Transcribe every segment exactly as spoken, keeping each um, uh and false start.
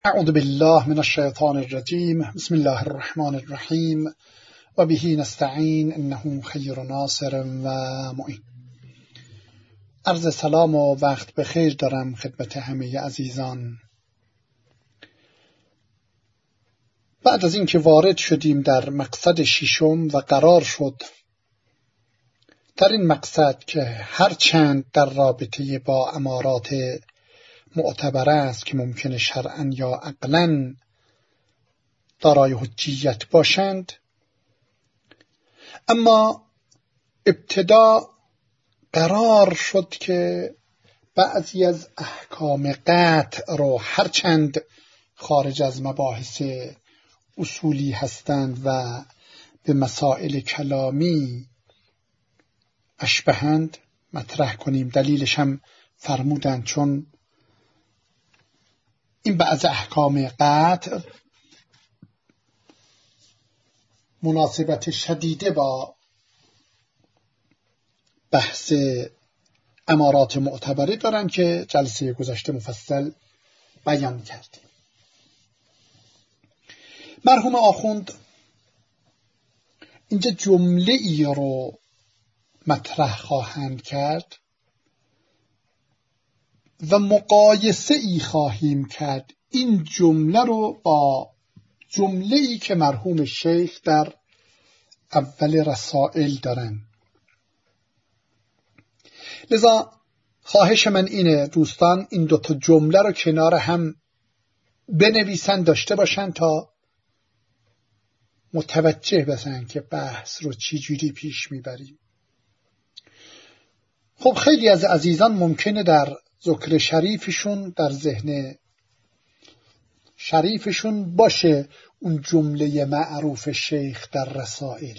اعوذ بالله من الشیطان الرجیم. بسم الله الرحمن الرحیم و به نستعین انه خیر ناصر و معین. عرض سلام و وقت بخیر دارم خدمت همه عزیزان. بعد از اینکه وارد شدیم در مقصد ششم و قرار شد در این مقصد که هر چند در رابطه با امارات معتبر است که ممکنه شرعاً یا عقلاً دارای حجیت باشند، اما ابتدا قرار شد که بعضی از احکام قطع رو هر چند خارج از مباحث اصولی هستند و به مسائل کلامی اشبهند مطرح کنیم. دلیلش هم فرمودند چون این بعض احکام قطع مناسبت شدیده با بحث امارات معتبره دارن که جلسه گذشته مفصل بیان کردیم. مرحوم آخوند اینجا جمله ای رو مطرح خواهند کرد و مقایسه ای خواهیم کرد این جمله رو با جمله ای که مرحوم شیخ در اول رسائل دارن. لذا خواهش من اینه دوستان این دوتا جمله رو کنار هم بنویسن، داشته باشن تا متوجه بشن که بحث رو چی جوری پیش میبریم. خب خیلی از عزیزان ممکنه در ذکر شریفشون در ذهن شریفشون باشه اون جمله معروف شیخ در رسائل.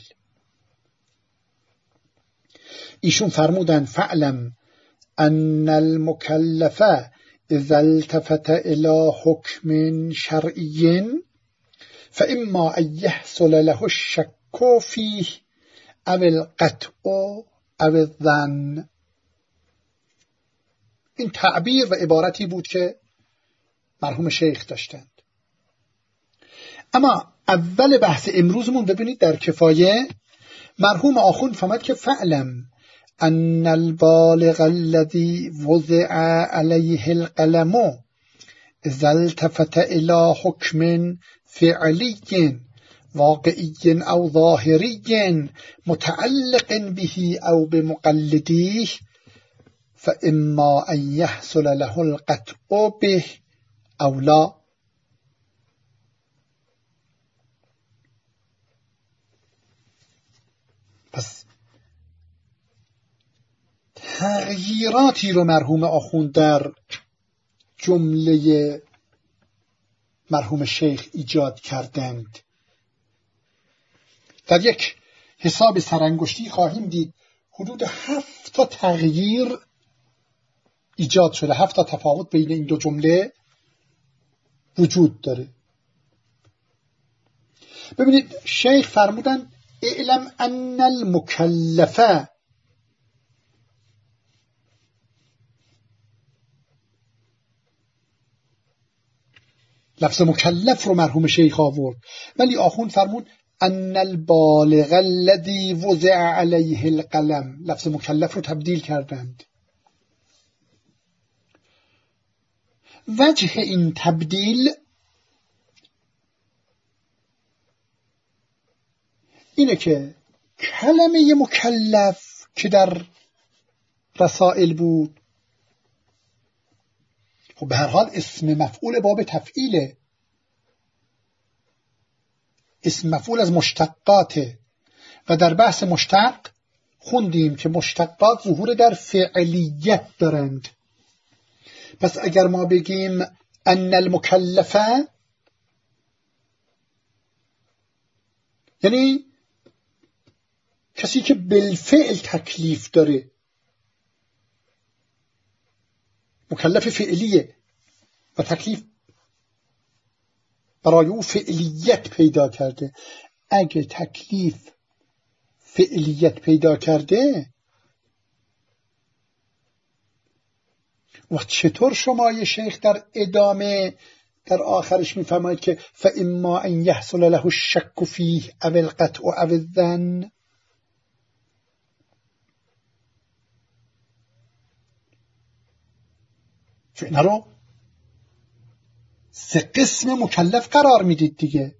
ایشون فرمودن فعلم ان المکلف اذا التفت الى حکم شرعی فاما ان يحصل له الشك فيه او القطع او الظن. این تعبیر و عبارتی بود که مرحوم شیخ داشتند. اما اول بحث امروزمون ببینید در کفایه مرحوم آخوند فرمود که فعلم ان البالغ الذي وضع عليه القلم اذا التفت الى حكم فعلي واقعي او ظاهري متعلق به او بمقلديه فاما ان يحصل له القطع به او لا. پس تغییراتی رو مرحوم آخوند در جمله مرحوم شیخ ایجاد کردند. در یک حساب سرانگشتی خواهیم دید حدود هفت تا تغییر ایجاد شده، هفت تا تفاوت بین این دو جمله وجود داره. ببینید شیخ فرمودن اعلم ان المکلفه، لفظ مکلف رو مرحوم شیخ آورد، ولی آخوند فرمود ان البالغ الذي وضع عليه القلم، لفظ مکلف رو تبدیل کردند. وجه این تبدیل اینه که کلمه مکلف که در رسائل بود خب به هر حال اسم مفعول باب تفعیله، اسم مفعول از مشتقاته و در بحث مشتق خوندیم که مشتقات ظهور در فعلیت دارند. پس اگر ما بگیم ان المکلفه یعنی کسی که بالفعل تکلیف داره، مکلف فعلیه و تکلیف برای او فعلیت پیدا کرده. اگه تکلیف فعلیت پیدا کرده و چطور شما شیخ در ادامه در آخرش میفرماید که فاما ان یحصل له الشک فیه او القطع او الظن. چون اینا رو سه قسم مکلف قرار میدید دیگه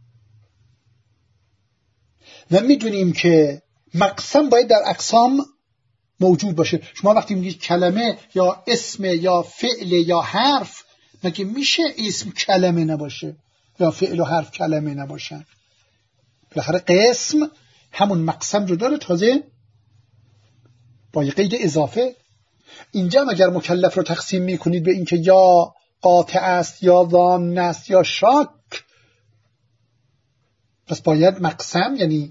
و میدونیم که مقسم باید در اقسام موجود باشه. شما وقتی میگید کلمه یا اسم یا فعل یا حرف، مگه میشه اسم کلمه نباشه یا فعل و حرف کلمه نباشن؟ بالاخره قسم همون مقسم رو داره، تازه با یه قید اضافه. اینجا اگر مکلف رو تقسیم میکنید به اینکه یا قاطع است یا ظان است یا شاک، پس باید مقسم یعنی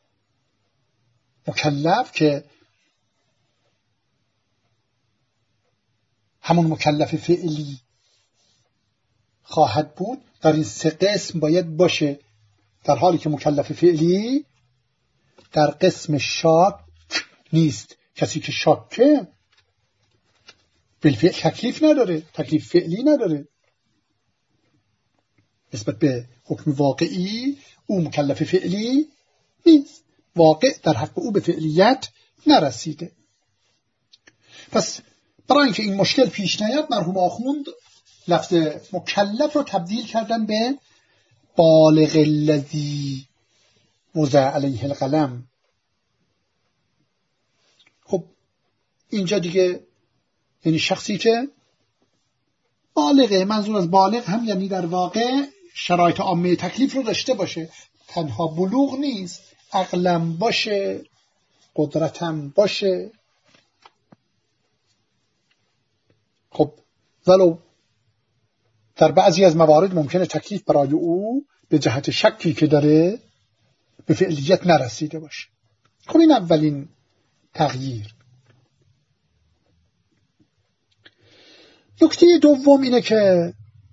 مکلف که همون مکلف فعلی خواهد بود در این سه قسم باید باشه، در حالی که مکلف فعلی در قسم شاک نیست. کسی که شاکه بالفعل تکلیف نداره، تکلیف فعلی نداره. نسبت به حکم واقعی او مکلف فعلی نیست، واقع در حق او به فعلیت نرسیده. پس برای اینکه این مشکل پیش نیاد، مرحوم آخوند لفظ مکلف رو تبدیل کردن به بالغ الذی وضع علیه القلم. خب اینجا دیگه یعنی شخصی که بالغه، منظور از بالغ هم یعنی در واقع شرایط عامه تکلیف رو داشته باشه، تنها بلوغ نیست، عقلم باشه، قدرتم باشه. خب ولو در بعضی از موارد ممکنه تکلیف برای او به جهت شکی که داره به فعلیت نرسیده باشه. خب این اولین تغییر. نکته دوم اینه که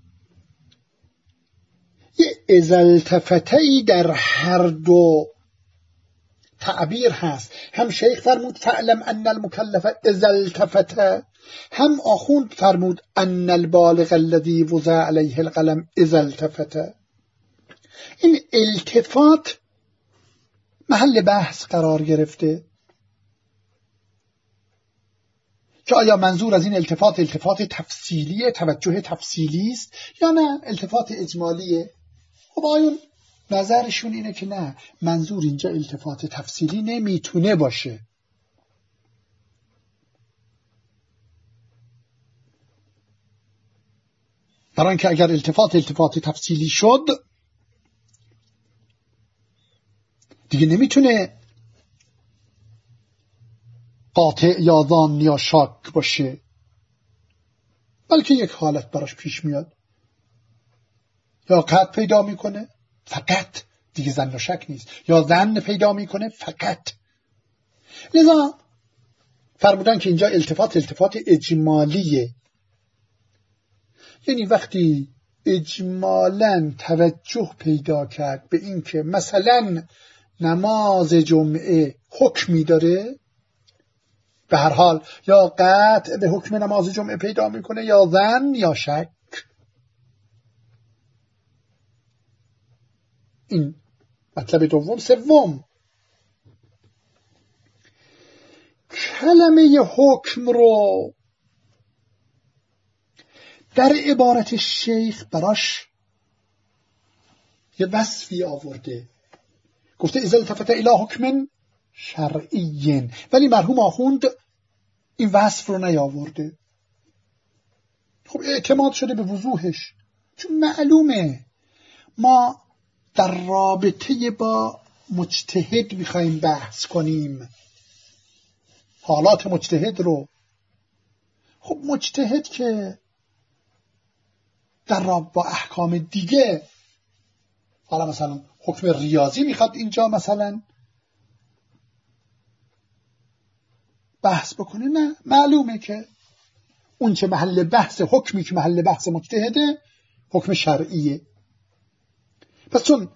یه اذا التفته‌ای در هر دو تعبیر هست. هم شیخ فرمود فعلم ان المکلف اذا التفته، هم آخوند فرمود ان البالغ الذی وضع علیه القلم اذا التفته. این التفات محل بحث قرار گرفته که آیا منظور از این التفات التفات تفصیلی، توجه تفصیلی است یا نه التفات اجمالیه؟ خب آیون نظرشون اینه که نه، منظور اینجا التفات تفصیلی نمیتونه باشه. برای اینکه اگر التفات التفات تفصیلی شد دیگه نمیتونه قاطع یا ظان یا شاک باشه، بلکه یک حالت براش پیش میاد، یا قطع پیدا میکنه فقط، دیگه ظن و شک نیست، یا ظن پیدا میکنه فقط. لذا فرمودن که اینجا التفات التفات اجمالیه، یعنی وقتی اجمالاً توجه پیدا کرد به این که مثلا نماز جمعه حکمی داره، به هر حال یا قطع به حکم نماز جمعه پیدا میکنه یا ظن یا شک. این مطلب دوم. سوم، کلمه حکم رو در عبارت شیخ براش یه وصفی آورده، گفته اذا التفت الی حکم شرعی، ولی مرحوم آخوند این وصف رو نیاورده. خب اعتماد شده به وضوحش، چون معلومه ما در رابطه با مجتهد میخواییم بحث کنیم، حالات مجتهد رو. خب مجتهد که در رابطه با احکام دیگه، حالا مثلا حکم ریاضی میخواد اینجا مثلا بحث بکنه، نه، معلومه که اون چه محل بحث، حکمی که محل بحث مجتهده حکم شرعیه. پس چون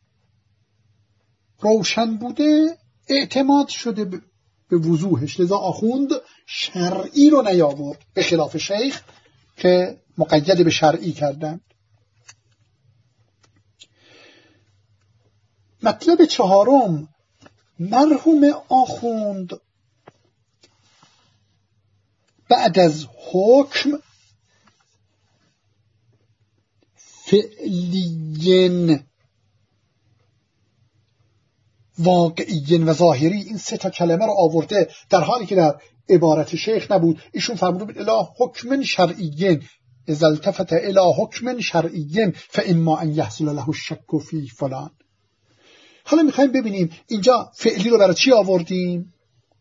روشن بوده اعتماد شده به وضوحش، لذا آخوند شرعی رو نیاورد، به خلاف شیخ که مقید به شرعی کردن. مطلب چهارم، مرحوم آخوند بعد از حکم فعلیین، واقعیین و ظاهری، این سه تا کلمه رو آورده در حالی که در عبارت شیخ نبود. ایشون فرموده بود الی حکم شرعیین، اذا التفت الی حکم شرعیین فاما ان یحصل له الشک فی فلان. حالا میخوایم ببینیم اینجا فعلی رو برای چی آوردیم.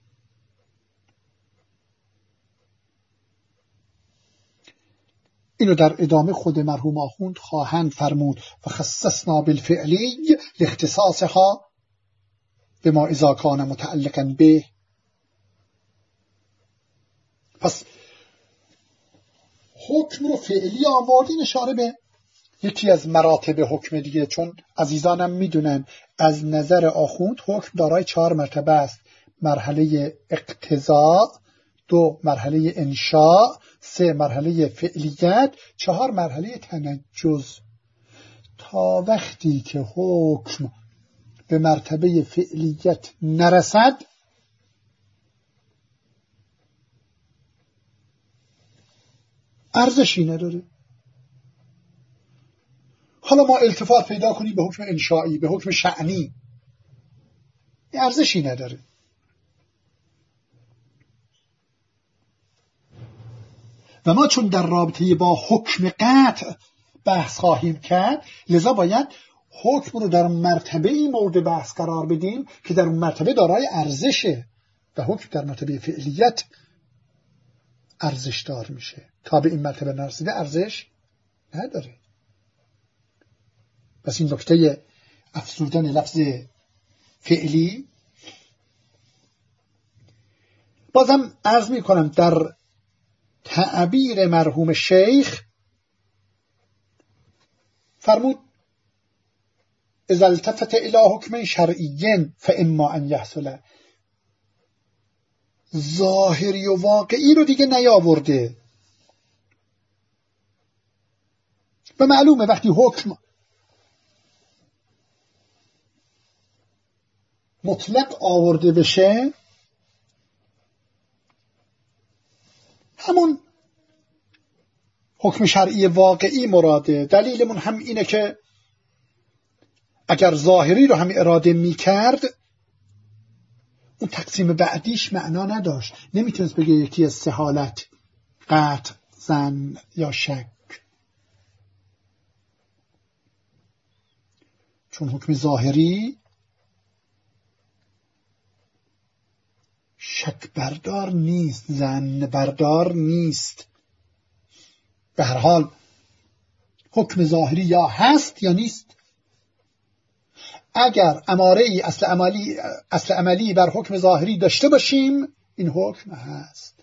اینو در ادامه خود مرحوم آخوند خواهند فرمود و خصصنا بالفعلی لاختصاصها بما اذا کان متعلقا به. پس حکم رو فعلی آوردین اشاره به یکی از مراتب حکم دیگه، چون عزیزانم میدونن از نظر آخوند حکم دارای چهار مرتبه است: مرحله اقتضا، دو مرحله انشاء، سه مرحله فعلیت، چهار مرحله تنجز. تا وقتی که حکم به مرتبه فعلیت نرسد ارزشی نداره. حالا ما التفات پیدا کنیم به حکم انشائی، به حکم شأنی، ارزشی نداره. و ما چون در رابطه با حکم قطع بحث خواهیم کرد، لذا باید حکم رو در مرتبه این مورد بحث قرار بدیم که در اون مرتبه دارای ارزشه و حکم در مرتبه فعلیت ارزش دار میشه. تا به این مرتبه نرسیده ارزش نداره. پس این نکته افزودن لفظ فعلی. بازم عرض می کنم در تعبیر مرحوم شیخ فرمود اذا التفت الى حکم شرعیین فاما ان یحصل. ظاهری و واقعی رو دیگه نیاورده و معلومه وقتی حکم مطلق آورده بشه همون حکم شرعی واقعی مراده. دلیلمون هم اینه که اگر ظاهری رو هم اراده می کرد اون تقسیم بعدیش معنا نداشت. نمیتونست بگه یکی از سه حالت، قطع، ظن یا شک، چون حکم ظاهری شک بردار نیست، ظن بردار نیست. به هر حال حکم ظاهری یا هست یا نیست. اگر اماره ای اصل عملی اصل عملی بر حکم ظاهری داشته باشیم این حکم هست،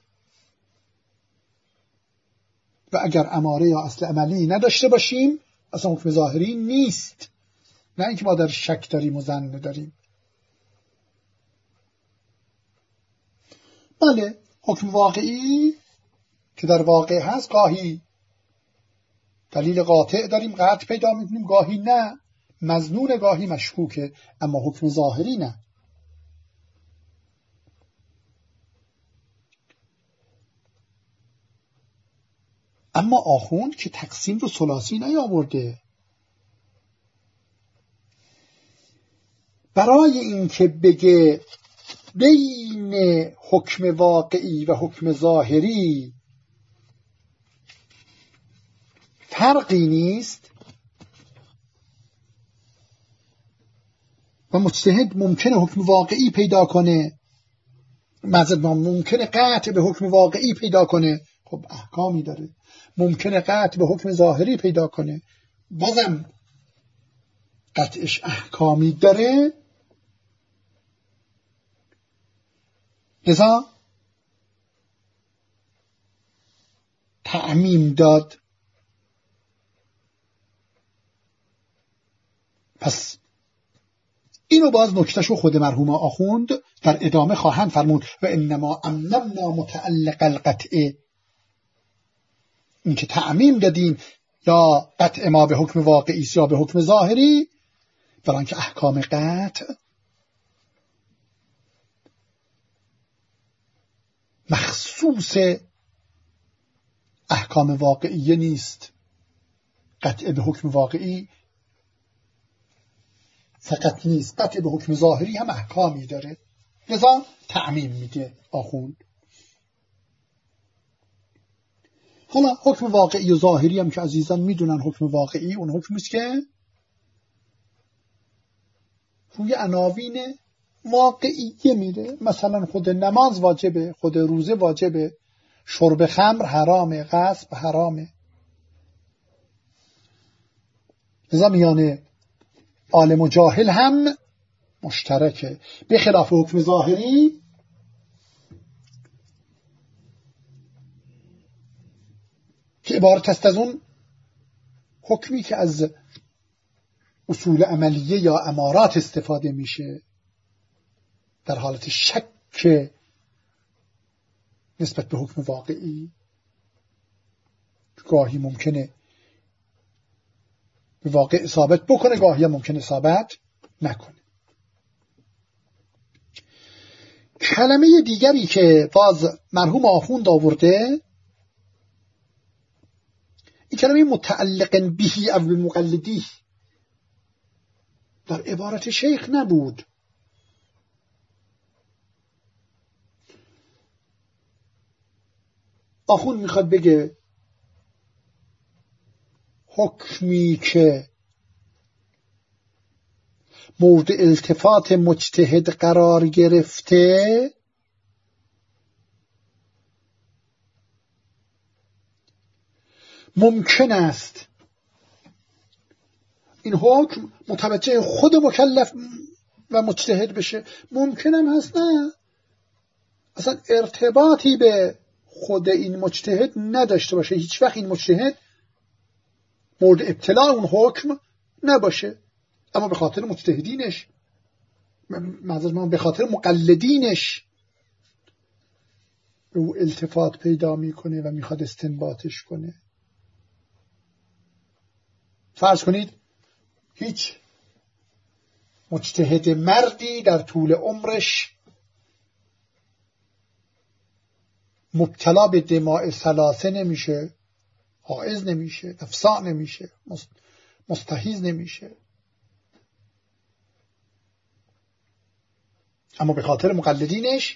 و اگر اماره یا اصل عملی نداشته باشیم اصلا حکم ظاهری نیست. نه اینکه ما در شک داریم و ظن داریم. بله حکم واقعی که در واقع هست گاهی دلیل قاطع داریم قطع پیدا میکنیم، گاهی نه، مظنون گاهی مشکوکه، اما حکم ظاهری نه. اما آخوند که تقسیم رو ثلاثی نیاورده. برای اینکه بگه بین حکم واقعی و حکم ظاهری فرقی نیست و مجتهد ممکنه حکم واقعی پیدا کنه، معذرت ممکنه قطع به حکم واقعی پیدا کنه، خب احکامی داره. ممکنه قطع به حکم ظاهری پیدا کنه، بازم قطعش احکامی داره. لذا تعمیم داد. پس اینو باز نکتهشو خود مرحوم آخوند در ادامه خواهند فرمود و انما امنمنا متعلق القطع. این که تعمیم دادیم یا قطع ما به حکم واقعی یا به حکم ظاهری برای اینکه احکام قطع مخصوص احکام واقعیه نیست. قطع به حکم واقعی فقط نیست، قطع به حکم ظاهری هم احکامی داره، لذا تعمیم میده آخوند. حالا حکم واقعی و ظاهری هم که عزیزان میدونن، حکم واقعی اون حکمی است که روی عناوین واقعیه میره. مثلا خود نماز واجبه، خود روزه واجبه، شرب خمر حرامه، غصب حرامه. لذا میان عالم و جاهل هم مشترکه، به خلاف حکم ظاهری که عبارت است از اون حکمی که از اصول عملیه یا امارات استفاده میشه در حالت شک نسبت به حکم واقعی. گاهی ممکنه به واقع ثابت بکنه، گاهی ممکنه ثابت نکنه. کلمه دیگری که باز مرحوم آخوند آورده، این کلمه متعلق بهی او مقلدی در عبارت شیخ نبود. آخوند میخواد بگه حکمی که مورد التفات مجتهد قرار گرفته ممکن است این حکم متوجه خود مکلف و مجتهد بشه، ممکن هم هست نه، اصلا ارتباطی به خود این مجتهد نداشته باشه، هیچ وقت این مجتهد مورد ابتلاع اون حکم نباشه، اما به خاطر مجتهدینش، به خاطر مقلدینش به او التفات پیدا میکنه و میخواد استنباطش کنه. فرض کنید هیچ مجتهد مردی در طول عمرش مبتلا به دماء ثلاثه نمیشه، حائض نمیشه، افسا نمیشه، مستحیض نمیشه، اما به خاطر مقلدینش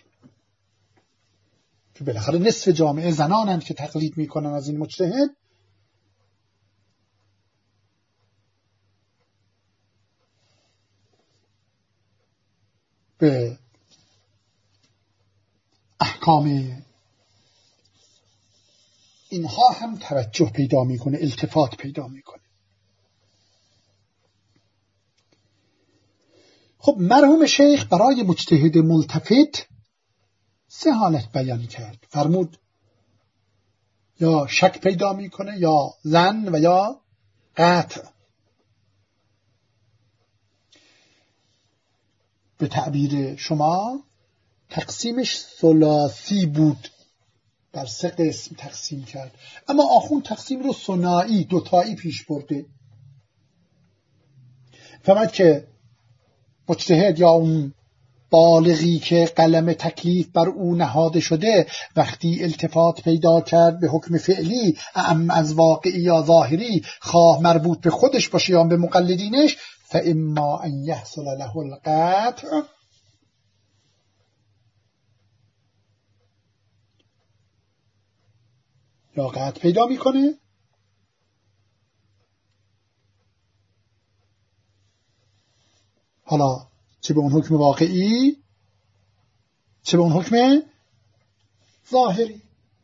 که بالاخره نصف جامعه زنانند که تقلید میکنن از این مجتهد، به احکام اینها هم توجه پیدا میکنه، التفات پیدا میکنه. خب مرحوم شیخ برای مجتهد ملتفت سه حالت بیان کرد. فرمود یا شک پیدا میکنه، یا ظن و یا قطع. به تعبیر شما تقسیمش ثلاثی بود، در سه قسم تقسیم کرد، اما آخوند تقسیم رو ثنایی، دوتایی پیش برده. فرمود که مجتهد یا اون بالغی که قلم تکلیف بر او نهاده شده وقتی التفات پیدا کرد به حکم فعلی اعم از واقعی یا ظاهری، خواه مربوط به خودش باشه یا به مقلدینش، فاما ان یحصل له القطع، یا قطع پیدا میکنه حالا چه به اون حکم واقعی چه به اون حکم ظاهری.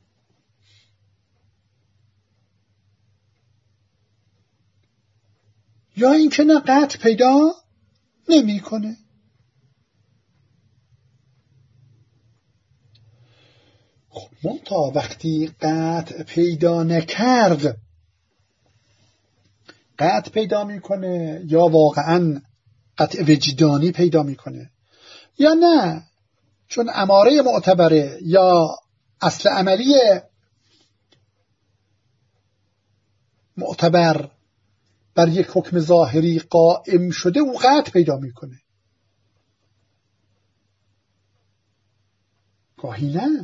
یا اینکه نه قطع پیدا نمی کنه. خب منتها وقتی قطع پیدا نکرد، قطع پیدا میکنه یا واقعا قطع وجدانی پیدا میکنه، یا نه چون اماره معتبره یا اصل عملی معتبر بر یک حکم ظاهری قائم شده او قطع پیدا میکنه، گاهی نه.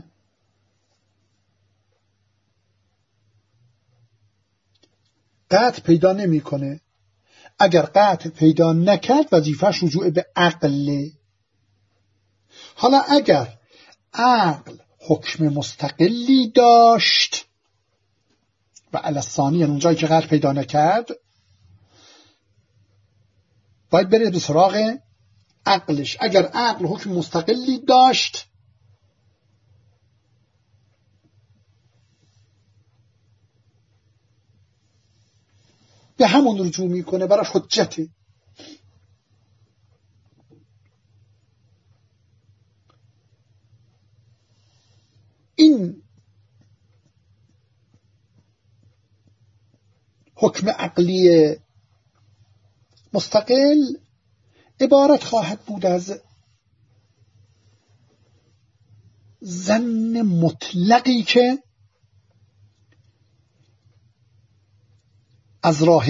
قطع پیدا نمیکنه. اگر قطع پیدا نکرد وظیفه‌اش رجوع به عقل. حالا اگر عقل حکم مستقلی داشت و علی الثانی، یعنی اونجایی که قطع پیدا نکرد، باید بره به سراغ عقلش. اگر عقل حکم مستقلی داشت به همون رجوع میکنه، براش حجته. این حکم عقلی مستقل عبارت خواهد بود از ظن مطلقی که از راه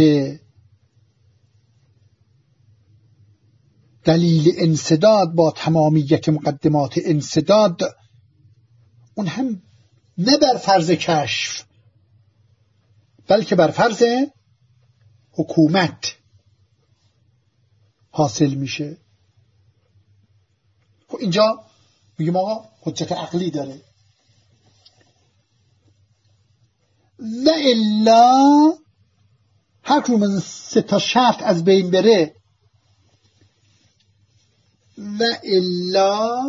دلیل انسداد با تمامیت مقدمات انسداد، اون هم نه بر فرض کشف بلکه بر فرض حکومت حاصل میشه. خب اینجا میگیم آقا حجت عقلی داره. و الا هر کدوم از سه تا شرط از بین بره، و الا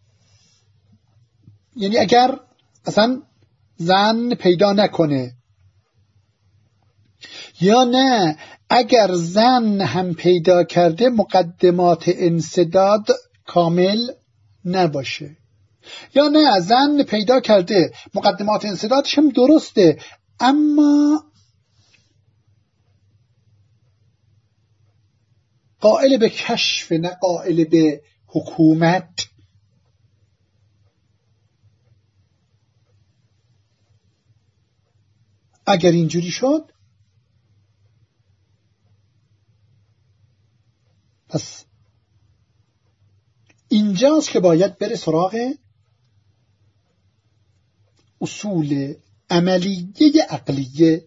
یعنی اگر اصلا ظن پیدا نکنه، یا نه اگر ظن هم پیدا کرده مقدمات انسداد کامل نباشه، یا نه ظن پیدا کرده مقدمات انسدادش هم درسته اما قائل به کشف نه قائل به حکومت، اگر اینجوری شد پس اینجاست که باید بره سراغ اصول عملیه عقلیه.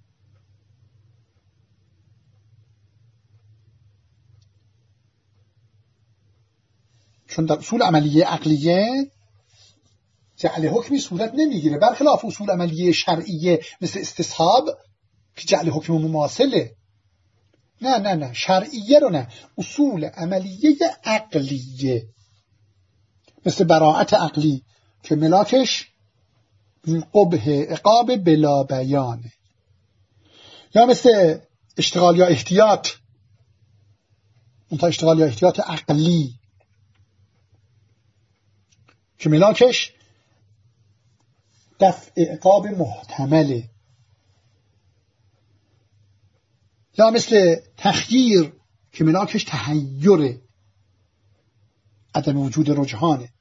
چون در اصول عملیه عقلیه جعل حکمی صورت نمیگیره، برخلاف اصول عملیه شرعیه مثل استصحاب که جعل حکم مماثله. نه نه نه شرعیه رو نه، اصول عملیه عقلیه مثل براءت عقلی که ملاکش قبح عقاب بلا بیانه، یا مثل اشتغال یا احتیاط، اون تا اشتغال یا احتیاط عقلی که ملاکش دفع عقاب محتمله، یا مثل تخییر که ملاکش تحیره، عدم وجود رجحانه.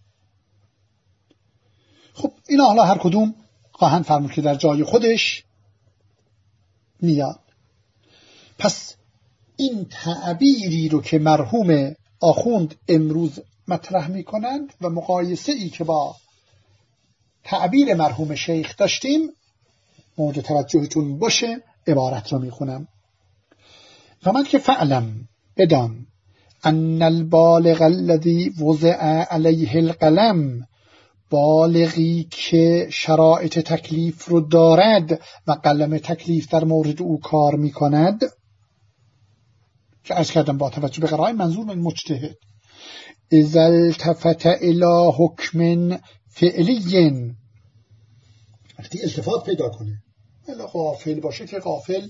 خب اینا حالا هر کدوم خواهند فرمود که در جای خودش میاد. پس این تعبیری رو که مرحوم آخوند امروز مطرح میکنند و مقایسه ای که با تعبیر مرحوم شیخ داشتیم مورد توجهتون باشه، عبارت رو میخونم. فرمود که فعلم بدان ان البالغ الذي وضع علیه القلم، بالغی که شرایط تکلیف رو دارد و قلم تکلیف در مورد او کار میکند، که عرض کردم با توجه به قرائن منظور من مجتهد، اذا التفت الى حکم فعلی، وقتی التفات پیدا کنه، الا غافل باشه که غافل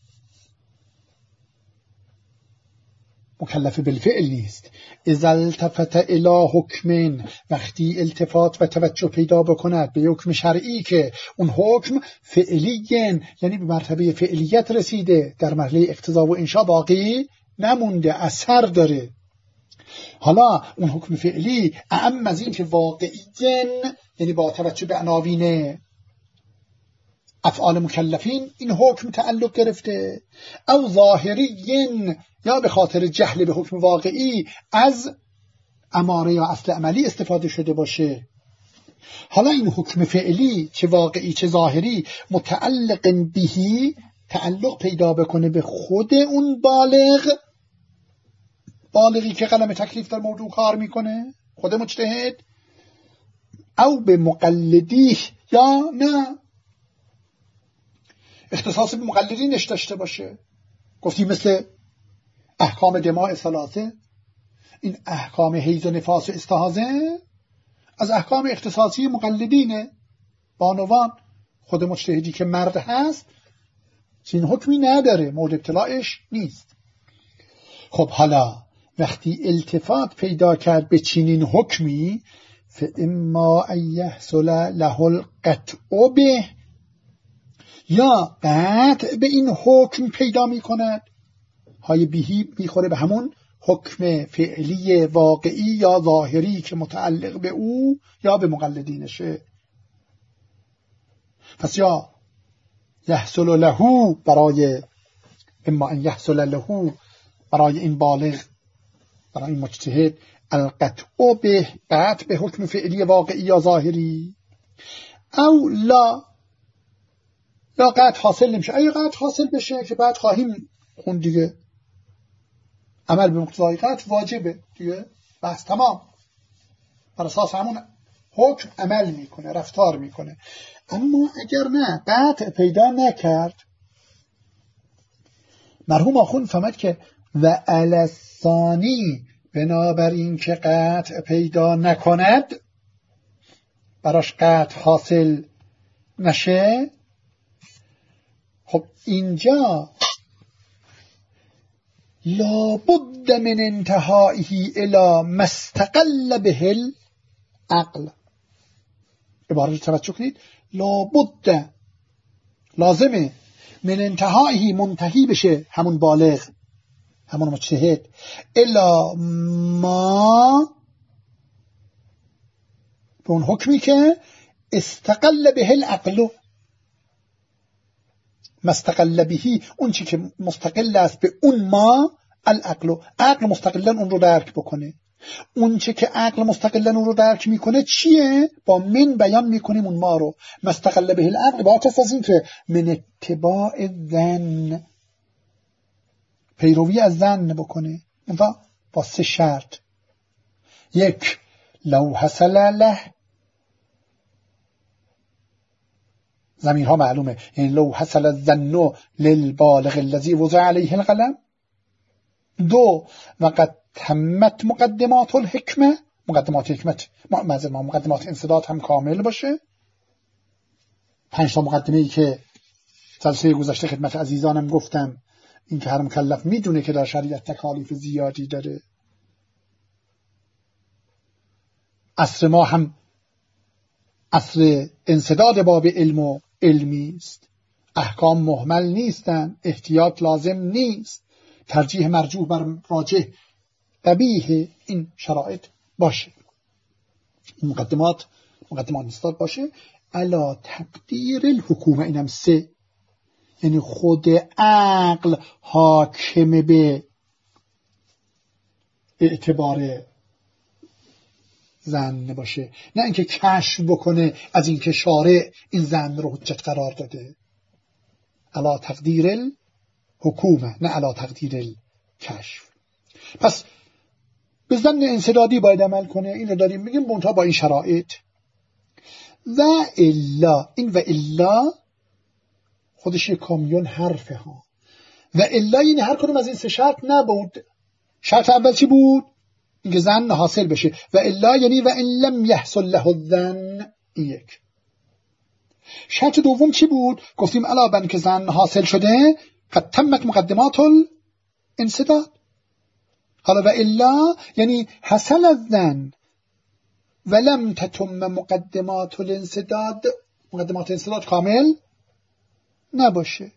مکلف بالفعل نیست. اذا التفت الى حکم، وقتی التفات و توجه پیدا بکند به حکم شرعی که اون حکم فعلی یعنی به مرتبه فعلیت رسیده، در مرحله اقتضا و انشاء باقی نمونده، اثر داره. حالا اون حکم فعلی اعم از این که واقعی یعنی با توجه به عناوین افعال مکلفین این حکم تعلق گرفته، او ظاهریین یا به خاطر جهل به حکم واقعی از اماره یا اصل عملی استفاده شده باشه. حالا این حکم فعلی چه واقعی چه ظاهری متعلق بهی تعلق پیدا بکنه به خود اون بالغ، بالغی که قلم تکلیف در موضوع کار میکنه، خود مجتهد، او به مقلدی یا نه اختصاص به مقلدینش داشته باشه. گفتیم مثل احکام دماء ثلاثه، این احکام حیض و نفاس و استحاضه از احکام اختصاصی مقلدینه، بانوان. خود مجتهدی که مرد هست این حکمی نداره، مورد اطلاعش نیست. خب حالا وقتی التفات پیدا کرد به چنین حکمی، فاما ان یحصل له القطع به، یا قطع به این حکم پیدا می کند، های بهی میخوره به همون حکم فعلی واقعی یا ظاهری که متعلق به او یا به مقلدینشه. پس یا یحصل له برای اما ان یحصل له برای این بالغ، برای این مجتهد، القطع به قطع به حکم فعلی واقعی یا ظاهری، او لا یا قطع حاصل نمیشه. اگه قطع حاصل بشه که بعد خواهیم خون دیگه، عمل به مقتضای قطع واجبه دیگه، بس تمام، بر اساس همون حکم عمل میکنه، رفتار میکنه. اما اگر نه قطع پیدا نکرد، مرحوم آخوند فهمد که و علی الثانی بنابراین که قطع پیدا نکند، براش قطع حاصل نشه، خب اینجا لابد من انتهائه الى ما استقل به العقل. عبارت توجه کنید، لابد لازمه من انتهائه منتهی بشه همون بالغ، همون مجتهد، الا ما به اون حکمی که استقل به العقل، مستقل بهی اون چی که مستقل است به اون ما، العقل، عقل مستقلا اون رو درک بکنه. اون چی که عقل مستقلا اون رو درک میکنه چیه؟ با من بیان میکنیم اون ما رو. مستقل به العقل با تفاوت از این که من اتباع الظن، پیروی از ظن بکنه، با با سه شرط. یک، لو حصل له، ضمیرها معلومه، یعنی لو حصل الظن للبالغ الذي وضع عليه القلم. دو، وقد تمت مقدمات الحکمه، مقدمات حکمت معذرت مقدمات انصداد هم کامل باشه. پنج تا مقدمه ای که جلسه گذشته خدمت عزیزانم گفتم، این که هر مکلف میدونه که در شریعت تکالیف زیادی داره. عصر ما هم عصر انسداد باب علم و علمی است، احکام مهمل نیستن، احتیاط لازم نیست، ترجیح مرجوح بر راجح قبیح این شرایط باشه، این مقدمات مقدمات انسداد باشه. علا تقدیر الحکومه، اینم سه، یعنی خود عقل حاکم به اعتبار ظن باشه، نه اینکه کشف بکنه از اینکه شارع این ظن رو حجت قرار داده. علا تقدیر الحکومه نه علا تقدیر الکشف. پس به ظن انسدادی باید عمل کنه، این رو داریم میگیم منتها با این شرایط. و الا، این و الا خودش یک کامیون حرفه ها. و الا یعنی هر کدوم از این سه شرط نبود. شرط اول چی بود؟ اینکه ظن حاصل بشه. و الا یعنی و ان لم یحصل له الظن، این یک. شرط دوم چی بود؟ گفتیم علاوه بر اینکه ظن حاصل شده قد تمت مقدمات الانسداد. حالا و الا یعنی حصل الظن ولم تتم مقدمات الانسداد، مقدمات الانسداد کامل نباشه.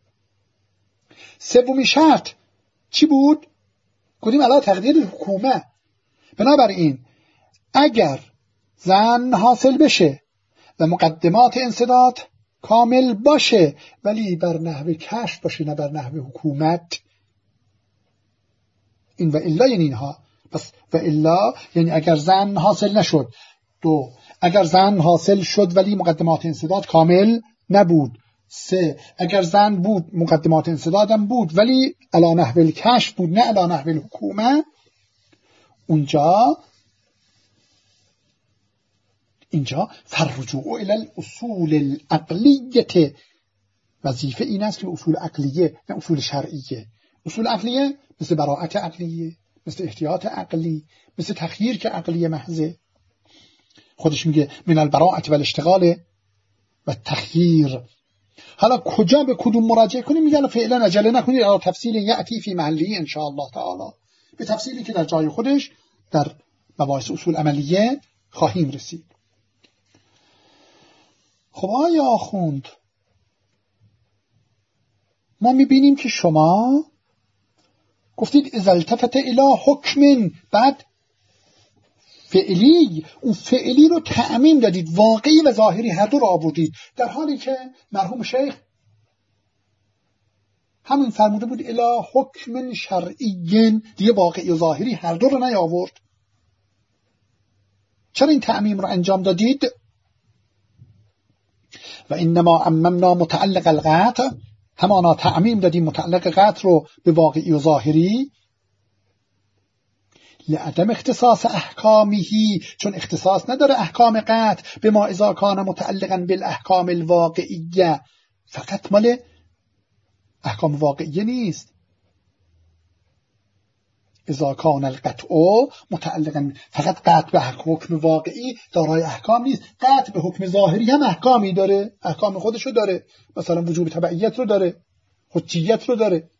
سومین شرط چی بود؟ گفتیم علاوه تقدیر الحکومه. بنابراین اگر ظن حاصل بشه و مقدمات انسداد کامل باشه ولی بر نحو کشف باشه نه بر نحو حکومت. این و الا یعنی اینها. پس و الا یعنی اگر زن حاصل نشد. دو، اگر زن حاصل شد ولی مقدمات انسداد کامل نبود. سه، اگر زن بود مقدمات انسدادم بود ولی علی نحو الکشف بود نه علی نحو الحکومه، اونجا اینجا فرجوع الی الاصول العقلیه، وظیفه این است که اصول عقلیه نه اصول شرعیه. اصول عقلیه مثل براءت عقلیه، مثل احتیاط عقلی، مثل تخییر که عقلیه محضه. خودش میگه من البراءت و الاشتغال و تخییر. حالا کجا به کدوم مراجعه کنیم؟ میگن فعلا عجله نکنید، الا تفصیل یأتی فی محلی ان شاء الله تعالی، به تفصیلی که در جای خودش در مباحث اصول عملیه خواهیم رسید. خب آیا آخوند، ما میبینیم که شما گفتید اذا التفت الی حکم، بعد فعلی، اون فعلی رو تعمیم دادید، واقعی و ظاهری هر دو رو آوردید، در حالی که مرحوم شیخ همین فرموده بود الی حکم شرعی، دیگه واقعی و ظاهری هر دو رو نیاورد. چرا این تعمیم رو انجام دادید؟ و انما عممنا متعلق القطع، همانا تعمیم دادیم متعلق قطع رو به واقعی و ظاهری، لعدم اختصاص احکامهی، چون اختصاص نداره احکام قطع به ما اذا کان متعلقا بالاحکام الواقعیه، فقط مال احکام واقعیه نیست. اذا کان القطع متعلقا، فقط قطع به حکم واقعی دارای احکام نیست، قطع به حکم ظاهری هم احکامی داره، احکام خودشو داره، مثلا وجوب تبعیت رو داره، حجیت رو داره.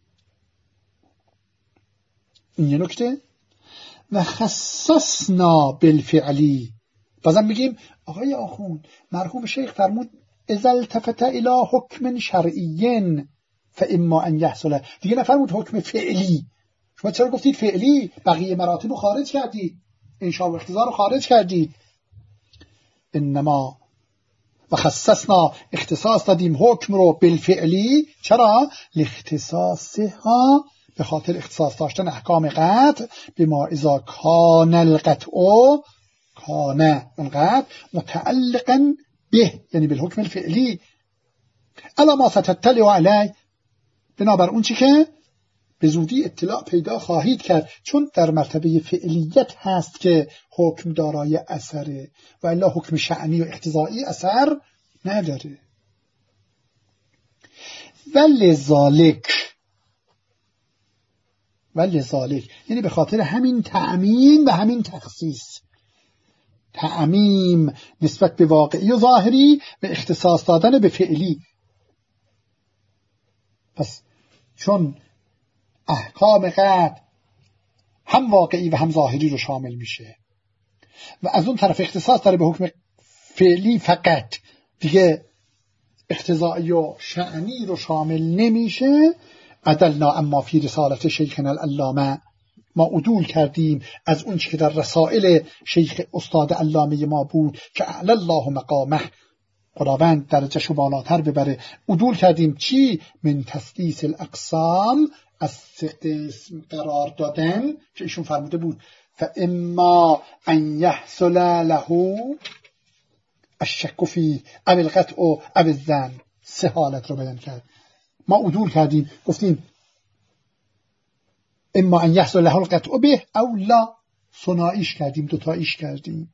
این یه نکته. و خصصنا بالفعلی، بازم بگیم آقای آخوند مرحوم شیخ فرمود اذا التفت الی حکم شرعی فاما ان یحصل، دیگه نفرمود حکم فعلی. شما چرا گفتید فعلی؟ بقیه مراتب رو خارج کردید، انشاء و اقتضا رو خارج کردید. انما و خصصنا، اختصاص دادیم حکم رو بالفعلی. چرا؟ لاختصاصها، به خاطر اختصاص داشتن احکام قطع به ما اذا کان القطع، کان القطع متعلقا به، یعنی بالحکم الفعلی، الا ما ستطلع علی، بنابر اون چی که به زودی اطلاع پیدا خواهید کرد، چون در مرتبه فعلیت هست که حکم دارای اثره و الا حکم شأنی و اقتضایی اثر نداره. ولذالک، ولذالک یعنی به خاطر همین تعمیم و همین تخصیص، تعمیم نسبت به واقعی و ظاهری و اختصاص دادن به فعلی. پس چون احکام قطع هم واقعی و هم ظاهری رو شامل میشه و از اون طرف اختصاص داره به حکم فعلی فقط، دیگه اقتضایی و شأنی رو شامل نمیشه. عدلنا اما فی رسالت شیخنا العلامه، ما عدول کردیم از اون چی که در رسائل شیخ استاد علامه ما بود که اعلی الله مقامه، خداوند درجهشو بالاتر ببره، عدول کردیم چی؟ من تسدیس الاقسام، از سه قسم قرار دادن که ایشون فرموده بود فاما ان یحصل له الشک فی او القطع او الظن، سه حالت رو بیان کرد. ما عدول کردیم گفتیم اما ان یحصل له القطع به او لا، ثنائیش کردیم، دوتاییش کردیم.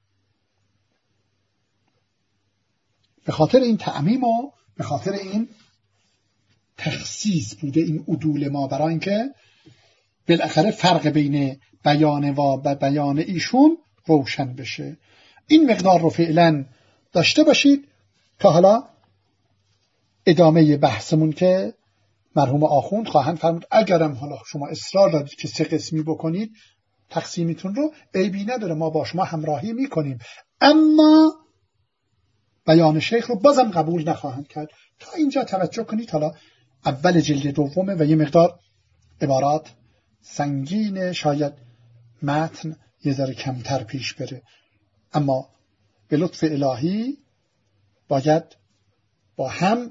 به خاطر این تعمیم و به خاطر این تخصیص بوده این عدول ما، برای اینکه بالاخره فرق بین بیان و بیان ایشون روشن بشه. این مقدار رو فعلا داشته باشید تا حالا ادامه بحثمون که مرحوم آخوند خواهند فرمود اگرم حالا شما اصرار دارید که سه قسمی بکنید تقسیمیتون رو، عیبی نداره، ما با شما همراهی میکنیم، اما بیان شیخ رو بازم قبول نخواهند کرد. تا اینجا توجه کنید. حالا اول جلد دومه و یه مقدار عبارات سنگینه، شاید متن یه ذره کمتر پیش بره، اما به لطف الهی باید با هم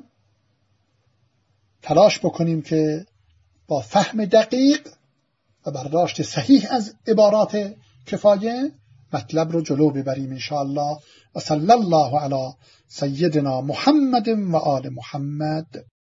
تلاش بکنیم که با فهم دقیق و برداشت صحیح از عبارات کفایه مطلب رو جلو ببریم انشاءالله. و صلی الله علی سیدنا محمد و آل محمد.